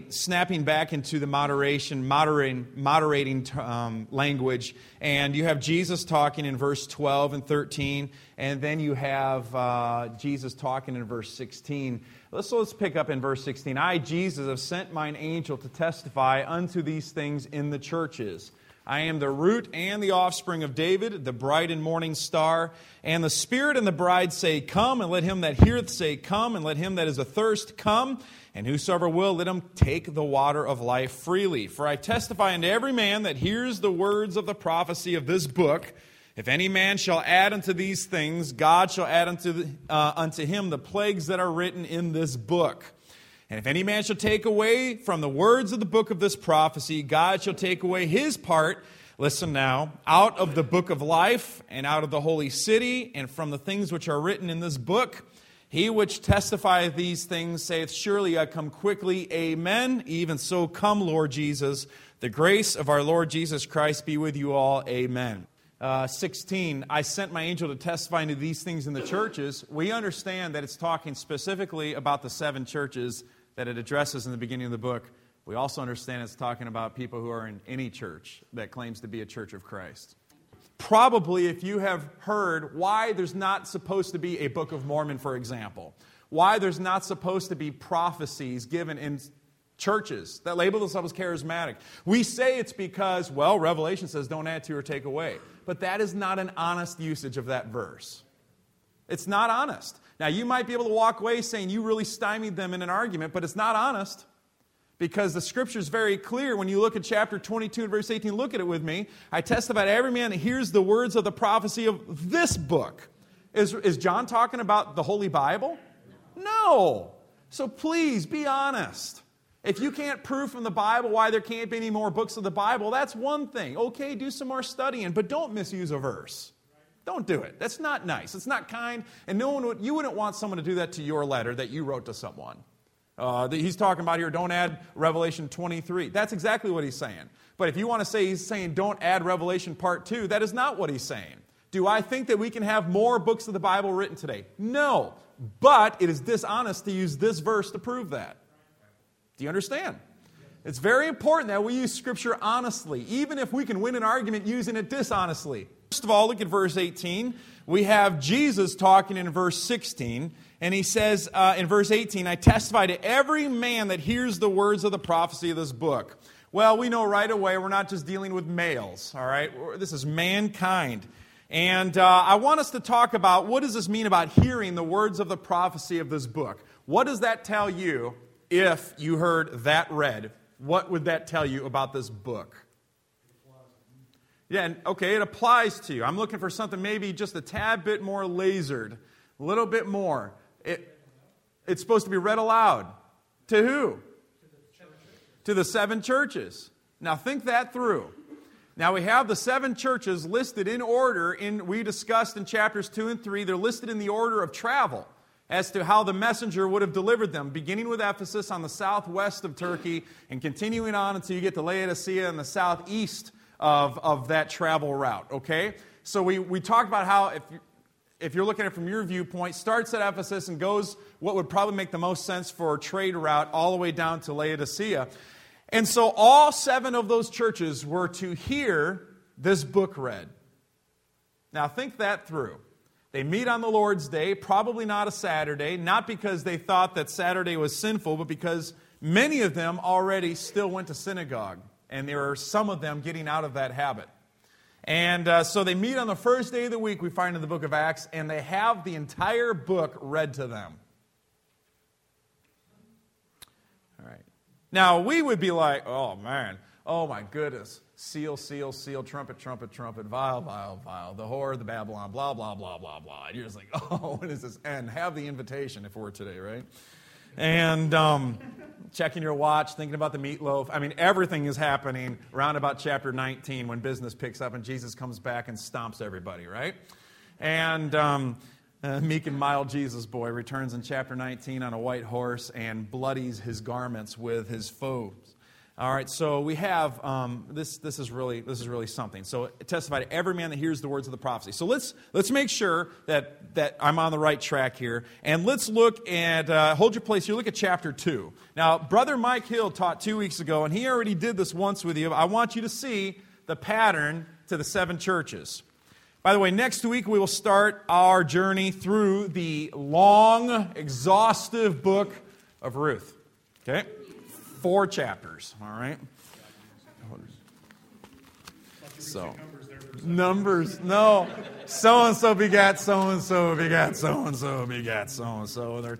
snapping back into the moderating language. And you have Jesus talking in verse 12 and 13. And then you have Jesus talking in verse 16. Let's pick up in verse 16. I, Jesus, have sent mine angel to testify unto these things in the churches. I am the root and the offspring of David, the bright and morning star. And the Spirit and the bride say, Come, and let him that heareth say, Come, and let him that is athirst come. And whosoever will, let him take the water of life freely. For I testify unto every man that hears the words of the prophecy of this book, if any man shall add unto these things, God shall add unto him the plagues that are written in this book. And if any man shall take away from the words of the book of this prophecy, God shall take away his part, listen now, out of the book of life, and out of the holy city, and from the things which are written in this book. He which testifieth these things saith, Surely I come quickly, amen. Even so come, Lord Jesus. The grace of our Lord Jesus Christ be with you all, amen. 16, I sent my angel to testify to these things in the churches. We understand that it's talking specifically about the 7 churches that it addresses in the beginning of the book. We also understand it's talking about people who are in any church that claims to be a church of Christ. Probably if you have heard why there's not supposed to be a Book of Mormon, for example, why there's not supposed to be prophecies given in churches that label themselves charismatic. We say it's because, well, Revelation says don't add to or take away. But that is not an honest usage of that verse. It's not honest. Now, you might be able to walk away saying you really stymied them in an argument, but it's not honest. Because the Scripture is very clear. When you look at chapter 22 and verse 18, look at it with me. I testify to every man that hears the words of the prophecy of this book. Is John talking about the Holy Bible? No. So please, be honest. If you can't prove from the Bible why there can't be any more books of the Bible, that's one thing. Okay, do some more studying, but don't misuse a verse. Don't do it. That's not nice. It's not kind. And you wouldn't want someone to do that to your letter that you wrote to someone. He's talking about here, don't add Revelation 23. That's exactly what he's saying. But if you want to say he's saying don't add Revelation part 2, that is not what he's saying. Do I think that we can have more books of the Bible written today? No. But it is dishonest to use this verse to prove that. Do you understand? It's very important that we use Scripture honestly, even if we can win an argument using it dishonestly. First of all, look at verse 18. We have Jesus talking in verse 16, and he says in verse 18, I testify to every man that hears the words of the prophecy of this book. Well, we know right away we're not just dealing with males, all right? This is mankind. And I want us to talk about what does this mean about hearing the words of the prophecy of this book. What does that tell you if you heard that read? What would that tell you about this book? Yeah, okay, it applies to you. I'm looking for something maybe just a tad bit more lasered, a little bit more. It's supposed to be read aloud. To who? To the 7 churches. Now think that through. Now we have the 7 churches listed in order. We discussed in chapters 2 and 3, they're listed in the order of travel as to how the messenger would have delivered them, beginning with Ephesus on the southwest of Turkey and continuing on until you get to Laodicea in the southeast of that travel route, okay? So we talked about how, if you're looking at it from your viewpoint, starts at Ephesus and goes what would probably make the most sense for a trade route all the way down to Laodicea. And so all 7 of those churches were to hear this book read. Now think that through. They meet on the Lord's Day, probably not a Saturday, not because they thought that Saturday was sinful, but because many of them already still went to synagogue. And there are some of them getting out of that habit. And so they meet on the first day of the week, we find in the book of Acts, and they have the entire book read to them. All right. Now, we would be like, oh, man, oh, my goodness, seal, seal, seal, trumpet, trumpet, trumpet, vial, vial, vial, the whore, the Babylon, blah, blah, blah, blah, blah. And you're just like, oh, when does this end? Have the invitation if it were today, right? And checking your watch, thinking about the meatloaf. I mean, everything is happening around about chapter 19 when business picks up and Jesus comes back and stomps everybody, right? And meek and mild Jesus boy returns in chapter 19 on a white horse and bloodies his garments with his foes. All right, so we have this is really something. So testify to every man that hears the words of the prophecy. So let's make sure that I'm on the right track here, and let's look at hold your place here. Look at chapter 2. Now, Brother Mike Hill taught 2 weeks ago, and he already did this once with you. I want you to see the pattern to the 7 churches. By the way, next week we will start our journey through the long, exhaustive book of Ruth. Okay? 4 chapters, all right? So, numbers, no. So-and-so begat so-and-so begat so-and-so begat so-and-so. And there are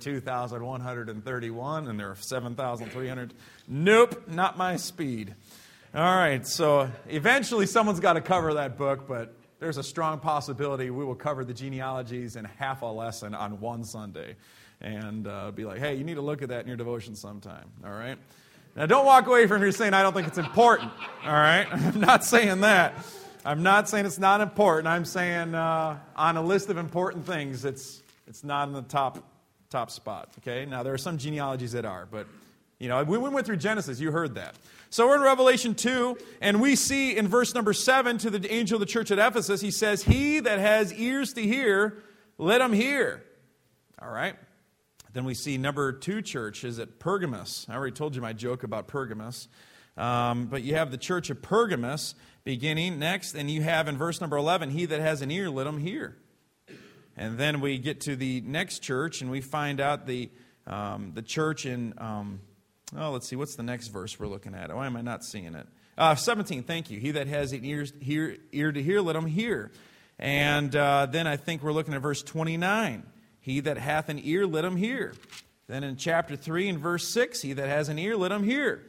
2,131 and there are 7,300. Nope, not my speed. All right, so eventually someone's got to cover that book, but there's a strong possibility we will cover the genealogies in half a lesson on one Sunday. And be like, hey, you need to look at that in your devotion sometime, all right? Now, don't walk away from here saying I don't think it's important, all right? I'm not saying that. I'm not saying it's not important. I'm saying on a list of important things, it's not in the top spot, okay? Now, there are some genealogies that are, but, when we went through Genesis, you heard that. So we're in Revelation 2, and we see in verse number 7 to the angel of the church at Ephesus, he says, he that has ears to hear, let him hear. All right? Then we see number 2 church is at Pergamos. I already told you my joke about Pergamos. But you have the church of Pergamos beginning next, and you have in verse number 11, he that has an ear, let him hear. And then we get to the next church, and we find out the church in, let's see, what's the next verse we're looking at? Why am I not seeing it? 17, thank you. He that has an ear to hear, let him hear. And then I think we're looking at verse 29. He that hath an ear, let him hear. Then in chapter 3 and verse 6, he that has an ear, let him hear.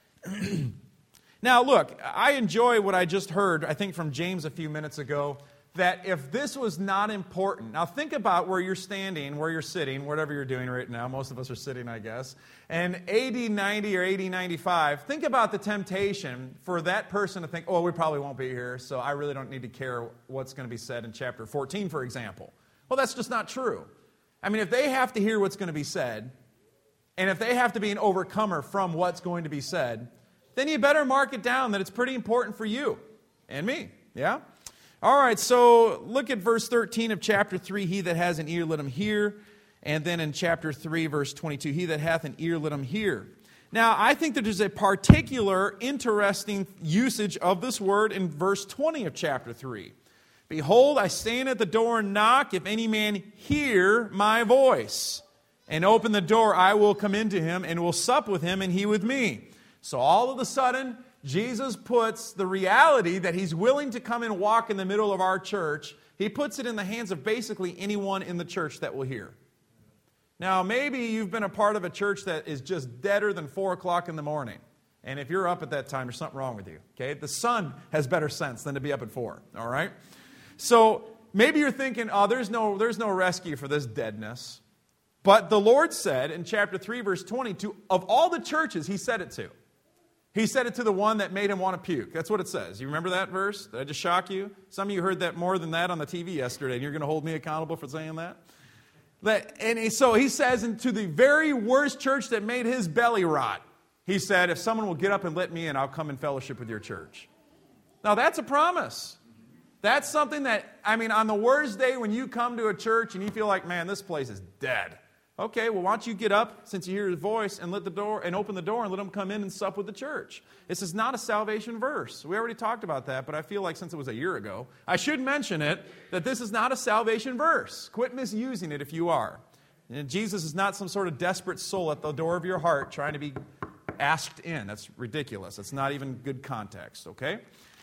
Now look, I enjoy what I just heard, I think from James a few minutes ago, that if this was not important, now think about where you're standing, where you're sitting, whatever you're doing right now. Most of us are sitting, I guess. And AD 90 or AD 95, think about the temptation for that person to think, oh, we probably won't be here, so I really don't need to care what's going to be said in chapter 14, for example. Well, that's just not true. I mean, if they have to hear what's going to be said, and if they have to be an overcomer from what's going to be said, then you better mark it down that it's pretty important for you and me, yeah? All right, so look at verse 13 of chapter 3, he that has an ear, let him hear. And then in chapter 3, verse 22, he that hath an ear, let him hear. Now, I think that there's a particular interesting usage of this word in verse 20 of chapter 3. Behold, I stand at the door and knock. If any man hear my voice and open the door, I will come into him and will sup with him and he with me. So all of a sudden, Jesus puts the reality that he's willing to come and walk in the middle of our church, he puts it in the hands of basically anyone in the church that will hear. Now, maybe you've been a part of a church that is just deader than 4 o'clock in the morning. And if you're up at that time, there's something wrong with you. Okay? The sun has better sense than to be up at 4. All right? So maybe you're thinking, oh, there's no rescue for this deadness. But the Lord said in chapter 3, verse 20, of all the churches he said it to. He said it to the one that made him want to puke. That's what it says. You remember that verse? Did I just shock you? Some of you heard that more than that on the TV yesterday, and you're going to hold me accountable for saying that? And so he says, to the very worst church that made his belly rot, he said, if someone will get up and let me in, I'll come in fellowship with your church. Now, that's a promise. That's something that, on the worst day when you come to a church and you feel like, man, this place is dead. Okay, well, why don't you get up, since you hear his voice, and open the door and let him come in and sup with the church. This is not a salvation verse. We already talked about that, but I feel like since it was a year ago, I should mention it, that this is not a salvation verse. Quit misusing it if you are. And Jesus is not some sort of desperate soul at the door of your heart trying to be asked in. That's ridiculous. That's not even good context, okay?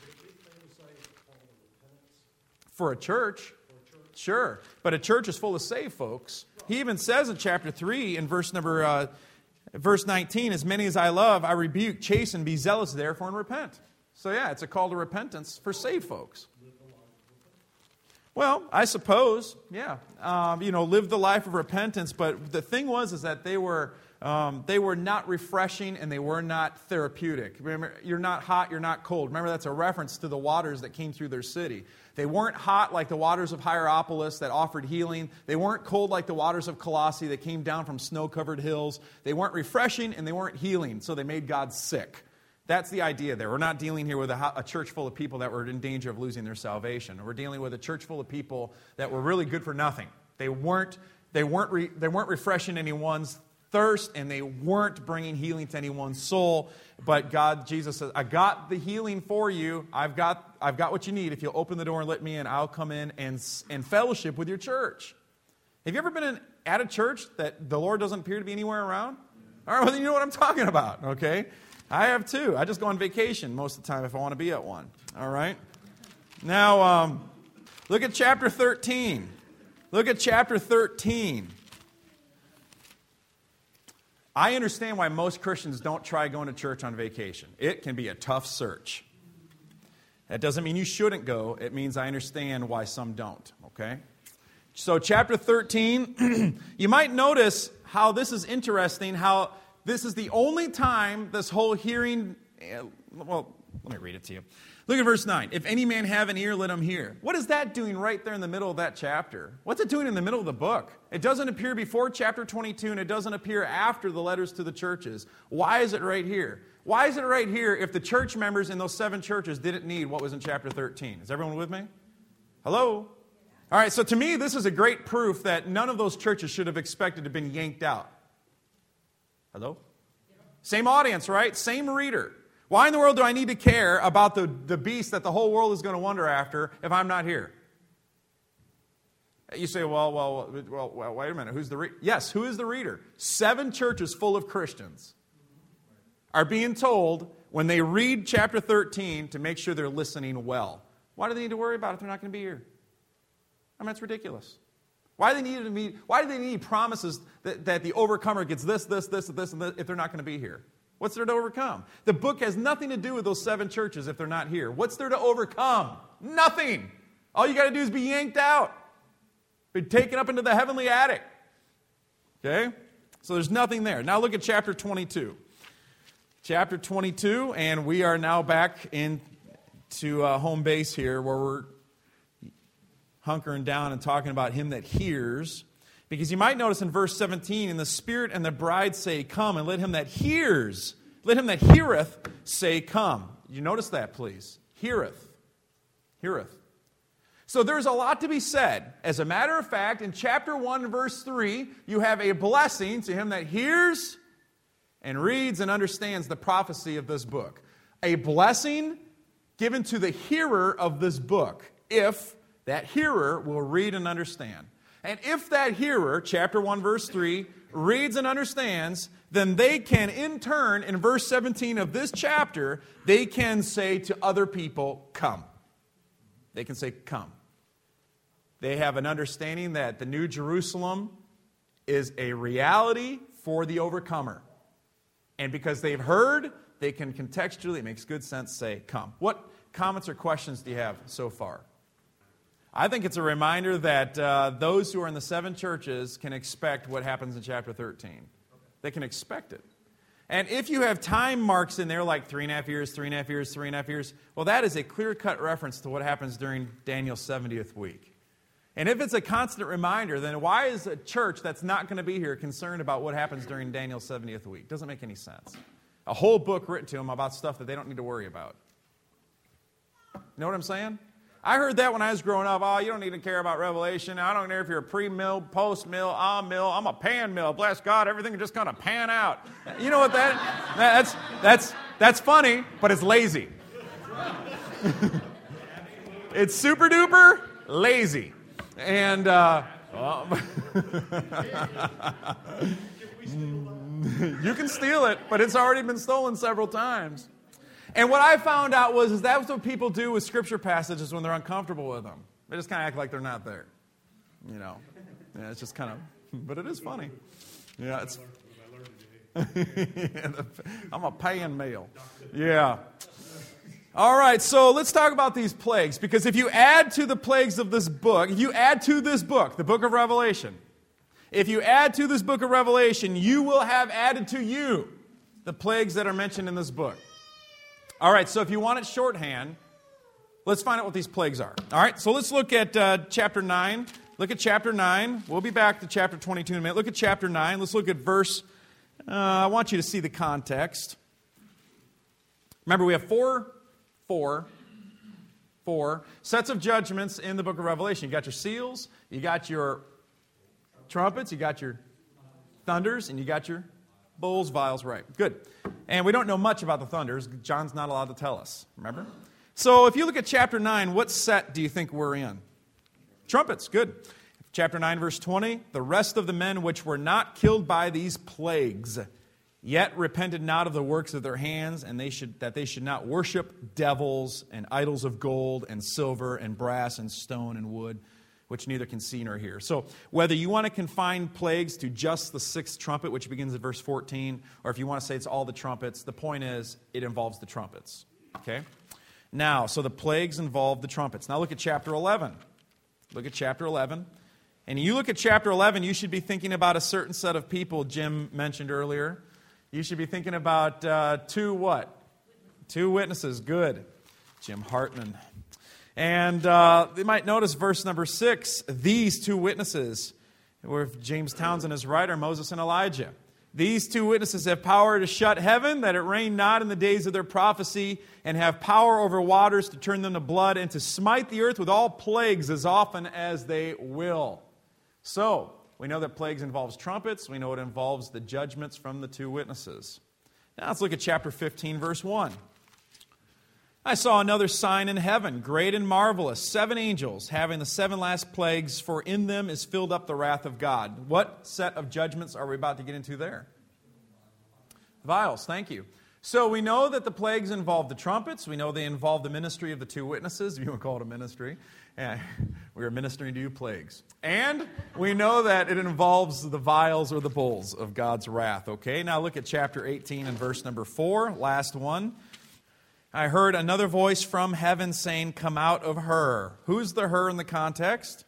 For a church, sure. But a church is full of saved folks. He even says in chapter 3, in verse 19, as many as I love, I rebuke, chasten, be zealous therefore, and repent. So yeah, it's a call to repentance for saved folks. Well, I suppose, yeah. Live the life of repentance. But the thing was that they were not refreshing and they were not therapeutic. Remember, you're not hot, you're not cold. Remember, that's a reference to the waters that came through their city. They weren't hot like the waters of Hierapolis that offered healing. They weren't cold like the waters of Colossae that came down from snow-covered hills. They weren't refreshing and they weren't healing, so they made God sick. That's the idea there. We're not dealing here with a church full of people that were in danger of losing their salvation. We're dealing with a church full of people that were really good for nothing. They weren't refreshing anyone's thirst, and they weren't bringing healing to anyone's soul. But Jesus says, I got the healing for you. I've got what you need. If you'll open the door and let me in, I'll come in and fellowship with your church. Have you ever been at a church that the Lord doesn't appear to be anywhere around? All right, well, then you know what I'm talking about, okay? I have too. I just go on vacation most of the time if I want to be at one. All right? Now, look at chapter 13. Look at chapter 13. I understand why most Christians don't try going to church on vacation. It can be a tough search. That doesn't mean you shouldn't go. It means I understand why some don't, okay? So chapter 13, you might notice how this is interesting, how this is the only time this whole hearing, well, let me read it to you. Look at verse 9. If any man have an ear, let him hear. What is that doing right there in the middle of that chapter? What's it doing in the middle of the book? It doesn't appear before chapter 22, and it doesn't appear after the letters to the churches. Why is it right here? Why is it right here if the church members in those 7 churches didn't need what was in chapter 13? Is everyone with me? Hello? All right, so to me, this is a great proof that none of those churches should have expected to have been yanked out. Hello? Same audience, right? Same reader. Why in the world do I need to care about the beast that the whole world is going to wonder after if I'm not here? You say, well, wait a minute. Who's the reader? Yes, who is the reader? 7 churches full of Christians are being told when they read chapter 13 to make sure they're listening well. Why do they need to worry about it if they're not going to be here? I mean, it's ridiculous. Why do they need promises that the overcomer gets this, and this if they're not going to be here? What's there to overcome? The book has nothing to do with those 7 churches if they're not here. What's there to overcome? Nothing. All you got to do is be yanked out. Be taken up into the heavenly attic. Okay? So there's nothing there. Now look at chapter 22. Chapter 22, and we are now back into home base here where we're hunkering down and talking about him that hears. Because you might notice in verse 17, and the Spirit and the bride say, come, and let him that heareth say, come. You notice that, please. Heareth. So there's a lot to be said. As a matter of fact, in chapter 1, verse 3, you have a blessing to him that hears and reads and understands the prophecy of this book. A blessing given to the hearer of this book, if that hearer will read and understand. And if that hearer, chapter 1, verse 3, reads and understands, then they can in turn, in verse 17 of this chapter, they can say to other people, come. They can say, come. They have an understanding that the New Jerusalem is a reality for the overcomer. And because they've heard, they can contextually, it makes good sense, say, come. What comments or questions do you have so far? I think it's a reminder that those who are in the 7 churches can expect what happens in chapter 13. They can expect it. And if you have time marks in there like 3.5 years, 3.5 years, 3.5 years, well, that is a clear-cut reference to what happens during Daniel's 70th week. And if it's a constant reminder, then why is a church that's not going to be here concerned about what happens during Daniel's 70th week? Doesn't make any sense. A whole book written to them about stuff that they don't need to worry about. You know what I'm saying? I heard that when I was growing up. Oh, you don't need to care about Revelation. I don't care if you're a pre-mill, post-mill, mill. I'm a pan mill. Bless God, everything is just going to pan out. You know what that's funny, but it's lazy. It's super duper lazy. And you can steal it, but it's already been stolen several times. And what I found out was that's what people do with scripture passages when they're uncomfortable with them. They just kind of act like they're not there. You know. Yeah, it's just kind of, but it is funny. Yeah, it's. I'm a paying male. Yeah. All right, so let's talk about these plagues. Because if you add to the plagues of this book, if you add to this book, the book of Revelation, if you add to this book of Revelation, you will have added to you the plagues that are mentioned in this book. All right, so if you want it shorthand, let's find out what these plagues are. All right, so let's look at chapter 9. Look at chapter 9. We'll be back to chapter 22 in a minute. Look at chapter 9. Let's look at verse, I want you to see the context. Remember, we have four sets of judgments in the book of Revelation. You got your seals, you got your trumpets, you got your thunders, and you got your bowls, vials, right. Good. And we don't know much about the thunders. John's not allowed to tell us, remember? So if you look at chapter 9, what set do you think we're in? Trumpets, good. Chapter 9, verse 20, the rest of the men which were not killed by these plagues, yet repented not of the works of their hands, and that they should not worship devils and idols of gold and silver and brass and stone and wood, which neither can see nor hear. So whether you want to confine plagues to just the sixth trumpet, which begins at verse 14, or if you want to say it's all the trumpets, the point is it involves the trumpets. Okay? Now, so the plagues involve the trumpets. Now look at chapter 11. Look at chapter 11. And you look at chapter 11, you should be thinking about a certain set of people Jim mentioned earlier. You should be thinking about two what? Two witnesses. Good. Jim Hartman. And you might notice verse number 6, these two witnesses, where James Townsend is right, are Moses and Elijah. These two witnesses have power to shut heaven, that it rain not in the days of their prophecy, and have power over waters to turn them to blood, and to smite the earth with all plagues as often as they will. So, we know that plagues involves trumpets. We know it involves the judgments from the two witnesses. Now let's look at chapter 15, verse 1. I saw another sign in heaven, great and marvelous, 7 angels, having the 7 last plagues, for in them is filled up the wrath of God. What set of judgments are we about to get into there? Vials, thank you. So we know that the plagues involve the trumpets. We know they involve the ministry of the two witnesses, if you want to call it a ministry. Yeah, we are ministering to you plagues. And we know that it involves the vials or the bowls of God's wrath. Okay, now look at chapter 18 and verse number 4, last one. I heard another voice from heaven saying, come out of her. Who's the her in the context?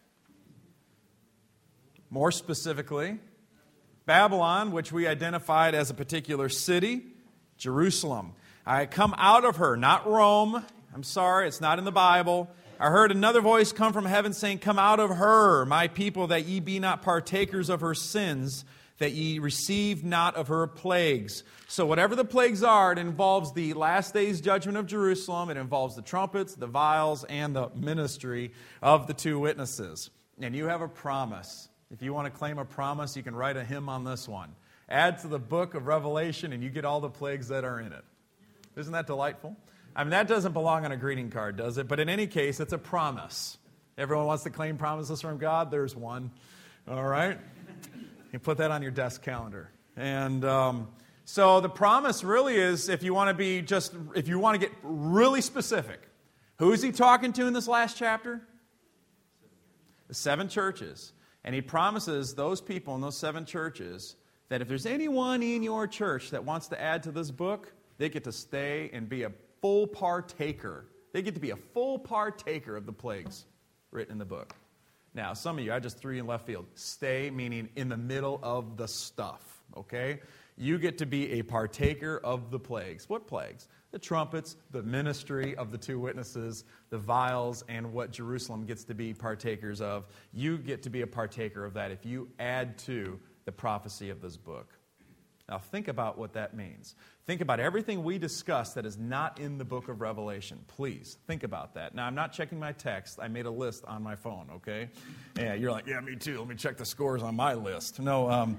More specifically, Babylon, which we identified as a particular city, Jerusalem. I come out of her, not Rome. I'm sorry, it's not in the Bible. I heard another voice come from heaven saying, come out of her, my people, that ye be not partakers of her sins, that ye receive not of her plagues. So whatever the plagues are, it involves the last day's judgment of Jerusalem. It involves the trumpets, the vials, and the ministry of the two witnesses. And you have a promise. If you want to claim a promise, you can write a hymn on this one. Add to the book of Revelation, and you get all the plagues that are in it. Isn't that delightful? I mean, that doesn't belong on a greeting card, does it? But in any case, it's a promise. Everyone wants to claim promises from God? There's one. All right? You put that on your desk calendar. And so the promise really is, if you want to get really specific, who is he talking to in this last chapter? The 7 churches. And he promises those people in those 7 churches that if there's anyone in your church that wants to add to this book, they get to stay and be a full partaker. They get to be a full partaker of the plagues written in the book. Now, some of you, I just threw you in left field. Stay, meaning in the middle of the stuff, okay? You get to be a partaker of the plagues. What plagues? The trumpets, the ministry of the two witnesses, the vials, and what Jerusalem gets to be partakers of. You get to be a partaker of that if you add to the prophecy of this book. Now, think about what that means. Think about everything we discussed that is not in the book of Revelation. Please, think about that. Now, I'm not checking my text. I made a list on my phone, okay? Yeah, you're like, yeah, me too. Let me check the scores on my list. No,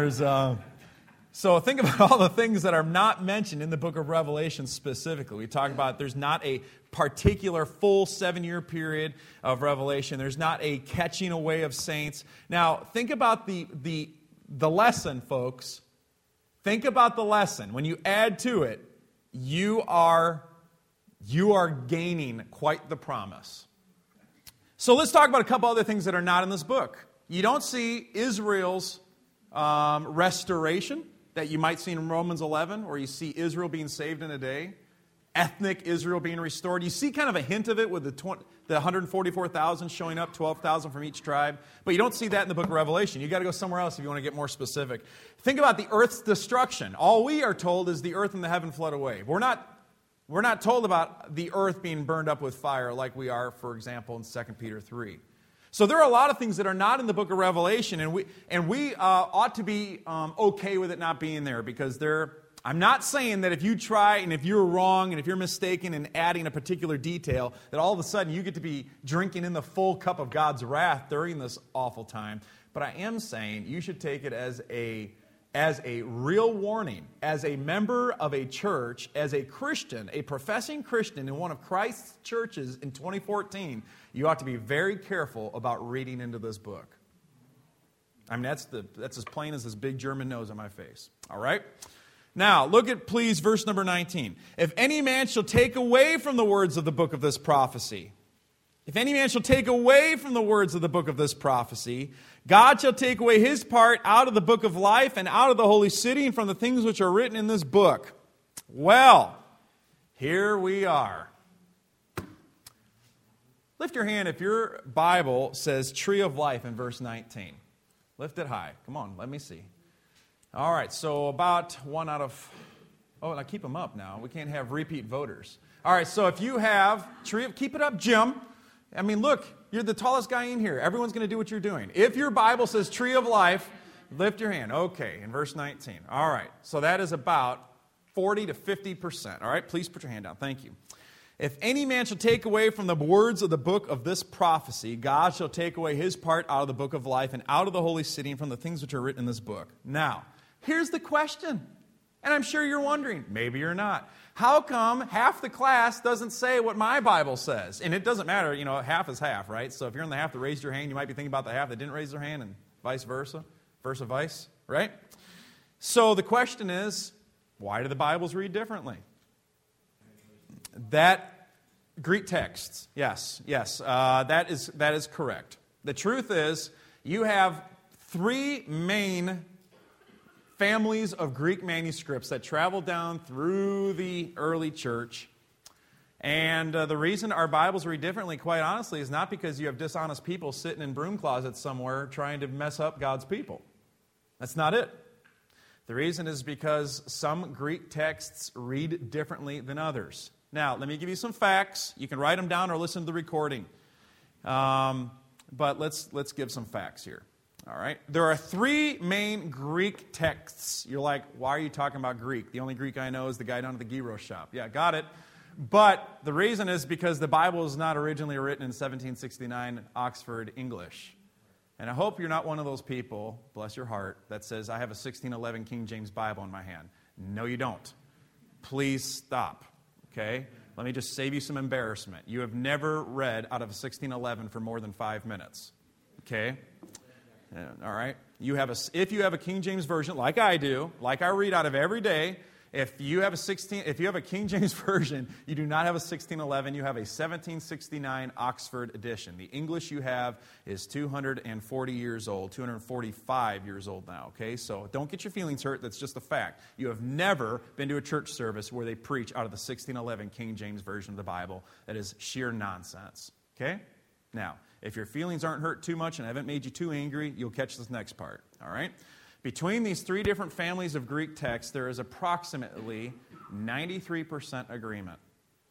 So think about all the things that are not mentioned in the book of Revelation specifically. We talk about there's not a particular full 7-year period of Revelation. There's not a catching away of saints. Now, think about the lesson, folks. Think about the lesson. When you add to it, you are gaining quite the promise. So let's talk about a couple other things that are not in this book. You don't see Israel's restoration that you might see in Romans 11, where you see Israel being saved in a day, ethnic Israel being restored. You see kind of a hint of it with the 144,000 showing up, 12,000 from each tribe. But you don't see that in the book of Revelation. You've got to go somewhere else if you want to get more specific. Think about the earth's destruction. All we are told is the earth and the heaven fled away. We're not told about the earth being burned up with fire like we are, for example, in 2 Peter 3. So there are a lot of things that are not in the book of Revelation, and we ought to be okay with it not being there, because they're I'm not saying that if you try and if you're wrong and if you're mistaken in adding a particular detail, that all of a sudden you get to be drinking in the full cup of God's wrath during this awful time. But I am saying you should take it as a real warning, as a member of a church, as a Christian, a professing Christian in one of Christ's churches in 2014, you ought to be very careful about reading into this book. I mean, that's as plain as this big German nose on my face. All right? Now, look at, please, verse number 19. If any man shall take away from the words of the book of this prophecy, if any man shall take away from the words of the book of this prophecy, God shall take away his part out of the book of life and out of the holy city and from the things which are written in this book. Well, here we are. Lift your hand if your Bible says tree of life in verse 19. Lift it high. Come on, let me see. All right, so about 1 out of... Oh, now keep them up now. We can't have repeat voters. All right, so if you have tree of... Keep it up, Jim. I mean, look, you're the tallest guy in here. Everyone's going to do what you're doing. If your Bible says tree of life, lift your hand. Okay, in verse 19. All right, so that is about 40 to 50%. All right, please put your hand down. Thank you. If any man shall take away from the words of the book of this prophecy, God shall take away his part out of the book of life and out of the holy city and from the things which are written in this book. Now, here's the question, and I'm sure you're wondering, maybe you're not. How come half the class doesn't say what my Bible says? And it doesn't matter, half is half, right? So if you're in the half that raised your hand, you might be thinking about the half that didn't raise their hand and vice versa, vice, right? So the question is, why do the Bibles read differently? That Greek texts, yes, that is correct. The truth is, you have three main families of Greek manuscripts that traveled down through the early church. And the reason our Bibles read differently, quite honestly, is not because you have dishonest people sitting in broom closets somewhere trying to mess up God's people. That's not it. The reason is because some Greek texts read differently than others. Now, let me give you some facts. You can write them down or listen to the recording. But let's give some facts here. All right. There are three main Greek texts. You're like, why are you talking about Greek? The only Greek I know is the guy down at the gyro shop. Yeah, got it. But the reason is because the Bible was not originally written in 1769 Oxford English. And I hope you're not one of those people, bless your heart, that says, I have a 1611 King James Bible in my hand. No, you don't. Please stop. Okay? Let me just save you some embarrassment. You have never read out of a 1611 for more than 5 minutes. Okay? All right? If you have a King James version, like I do, like I read out of every day, if you have a King James version, you do not have a 1611, you have a 1769 Oxford edition. The English you have is 240 years old, 245 years old now, okay? So don't get your feelings hurt, that's just a fact. You have never been to a church service where they preach out of the 1611 King James version of the Bible. That is sheer nonsense, okay? Now, if your feelings aren't hurt too much and I haven't made you too angry, you'll catch this next part, all right? Between these three different families of Greek texts, there is approximately 93% agreement.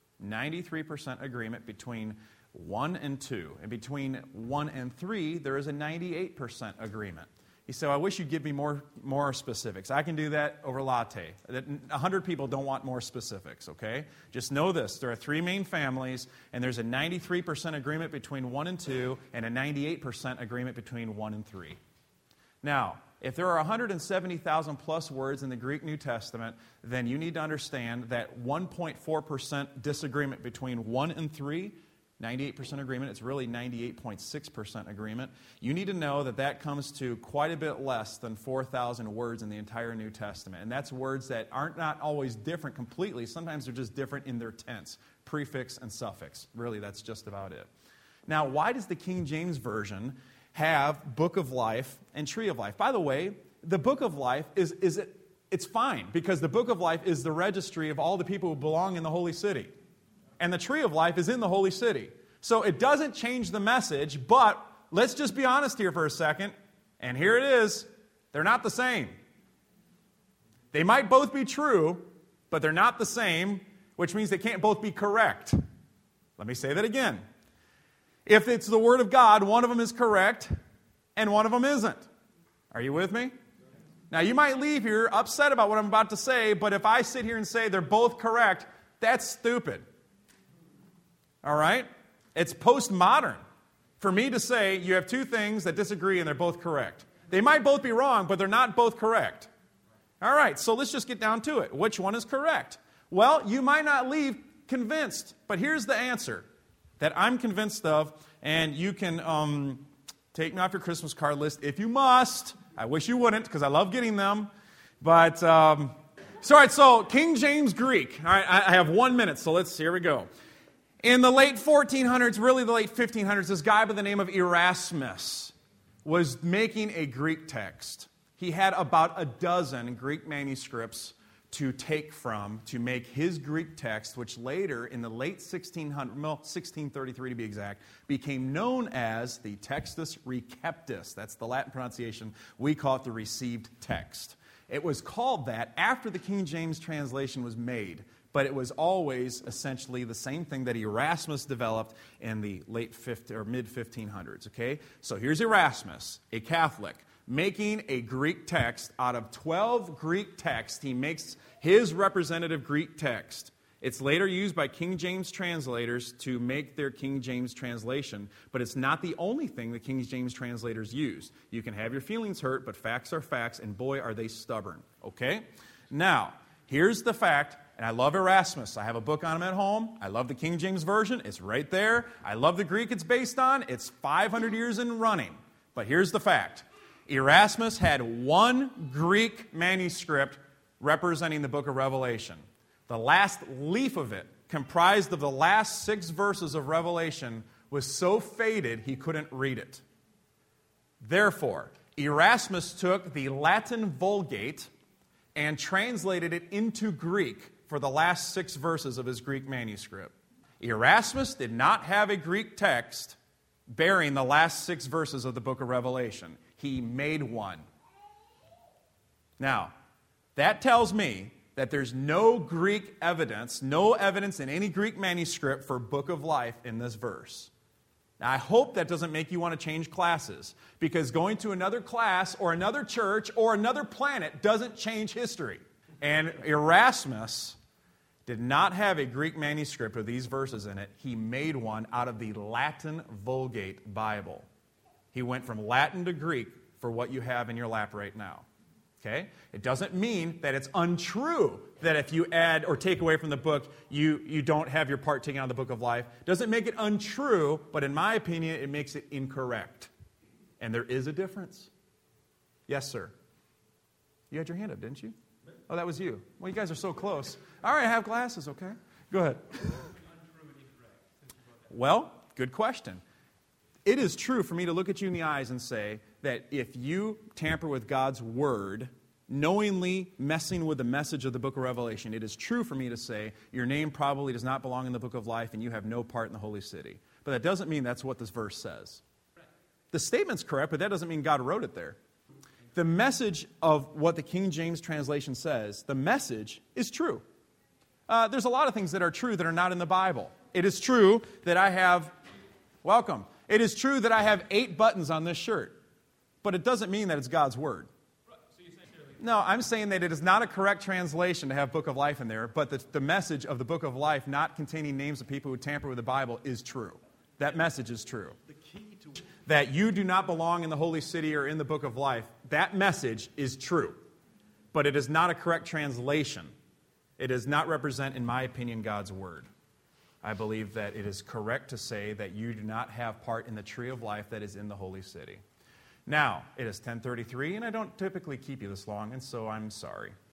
93% agreement between 1 and 2. And between 1 and 3, there is a 98% agreement. You say, I wish you'd give me more specifics. I can do that over latte. 100 people don't want more specifics, okay? Just know this. There are three main families, and there's a 93% agreement between 1 and 2, and a 98% agreement between 1 and 3. Now, if there are 170,000 plus words in the Greek New Testament, then you need to understand that 1.4% disagreement between 1 and 3, 98% agreement, it's really 98.6% agreement. You need to know that that comes to quite a bit less than 4,000 words in the entire New Testament. And that's words that aren't not always different completely. Sometimes they're just different in their tense, prefix and suffix. Really, that's just about it. Now, why does the King James Version have Book of Life and Tree of Life? By the way, the Book of Life it's fine because the Book of Life is the registry of all the people who belong in the holy city. And the Tree of Life is in the holy city. So it doesn't change the message, but let's just be honest here for a second. And here it is. They're not the same. They might both be true, but they're not the same, which means they can't both be correct. Let me say that again. If it's the Word of God, one of them is correct and one of them isn't. Are you with me? Now, you might leave here upset about what I'm about to say, but if I sit here and say they're both correct, that's stupid. All right? It's postmodern for me to say you have two things that disagree and they're both correct. They might both be wrong, but they're not both correct. All right, so let's just get down to it. Which one is correct? Well, you might not leave convinced, but here's the answer that I'm convinced of, and you can take me off your Christmas card list if you must. I wish you wouldn't, because I love getting them. But, so King James Greek. All right, I have 1 minute, so here we go. In the late 1400s, really the late 1500s, this guy by the name of Erasmus was making a Greek text. He had about a dozen Greek manuscripts to take from to make his Greek text, which later, in the late 1633 to be exact, became known as the Textus Receptus. That's the Latin pronunciation. We call it the received text. It was called that after the King James translation was made, but it was always essentially the same thing that Erasmus developed in the late mid-1500s. Okay? So here's Erasmus, a Catholic, making a Greek text out of 12 Greek texts. He makes his representative Greek text. It's later used by King James translators to make their King James translation, but it's not the only thing the King James translators use. You can have your feelings hurt, but facts are facts, and boy, are they stubborn. Okay? Now, here's the fact, and I love Erasmus. I have a book on him at home. I love the King James Version. It's right there. I love the Greek it's based on. It's 500 years in running. But here's the fact. Erasmus had one Greek manuscript representing the book of Revelation. The last leaf of it, comprised of the last 6 verses of Revelation, was so faded he couldn't read it. Therefore, Erasmus took the Latin Vulgate and translated it into Greek for the last 6 verses of his Greek manuscript. Erasmus did not have a Greek text bearing the last 6 verses of the book of Revelation. He made one. Now, that tells me that there's no Greek evidence, no evidence in any Greek manuscript for Book of Life in this verse. Now, I hope that doesn't make you want to change classes, because going to another class or another church or another planet doesn't change history. And Erasmus did not have a Greek manuscript of these verses in it. He made one out of the Latin Vulgate Bible. He went from Latin to Greek for what you have in your lap right now. Okay? It doesn't mean that it's untrue that if you add or take away from the book, you don't have your part taken out of the book of life. Doesn't make it untrue, but in my opinion, it makes it incorrect. And there is a difference. Yes, sir. You had your hand up, didn't you? Oh, that was you. Well, you guys are so close. All right, I have glasses, okay? Go ahead. Well, good question. It is true for me to look at you in the eyes and say that if you tamper with God's word, knowingly messing with the message of the book of Revelation, it is true for me to say your name probably does not belong in the book of life and you have no part in the holy city. But that doesn't mean that's what this verse says. The statement's correct, but that doesn't mean God wrote it there. The message of what the King James translation says, the message is true. There's a lot of things that are true that are not in the Bible. It is true that I have, welcome. It is true that I have 8 buttons on this shirt, but it doesn't mean that it's God's word. No, I'm saying that it is not a correct translation to have Book of Life in there, but the message of the Book of Life not containing names of people who tamper with the Bible is true. That message is true. That you do not belong in the holy city or in the Book of Life, that message is true. But it is not a correct translation. It does not represent, in my opinion, God's word. I believe that it is correct to say that you do not have part in the tree of life that is in the holy city. Now, it is 10:33, and I don't typically keep you this long, and so I'm sorry.